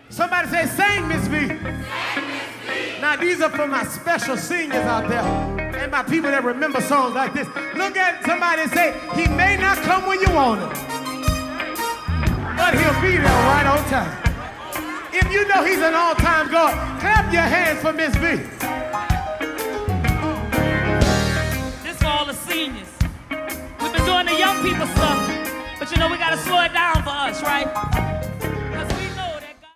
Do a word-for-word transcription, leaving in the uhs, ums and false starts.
Somebody say, sing, Miss V. Now, these are for my special singers out there and my people that remember songs like this. Look at somebody and say, he may not come when you want him, but he'll be there right on time. If you know he's an all-time God, clap your hands for Miss V. This for all the seniors. We've been doing the young people stuff, but you know we gotta slow it down for us, right?